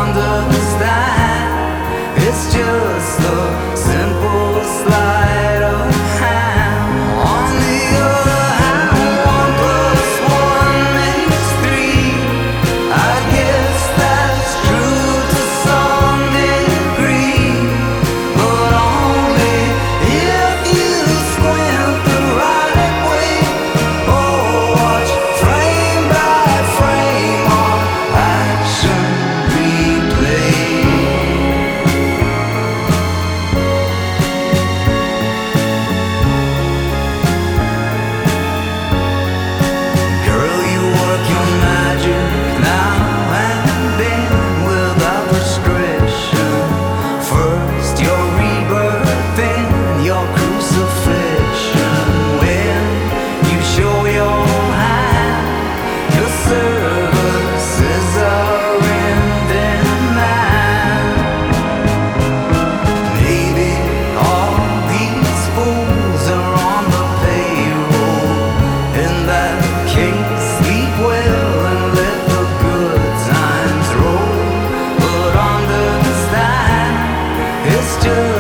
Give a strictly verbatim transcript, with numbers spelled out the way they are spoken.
understand. It's just a simple sleight of hand. On the other hand, one plus one makes three. I guess that's true to some degree, but only if you squint the right way or watch frame by frame on action replay. Girl, you work your magic now and then without restriction. First your rebirth, then your crucifixion. When you show your hand, your services are in demand. Maybe all these fools are on the payroll. In that case, sleep well and let the good times roll. But understand, it's just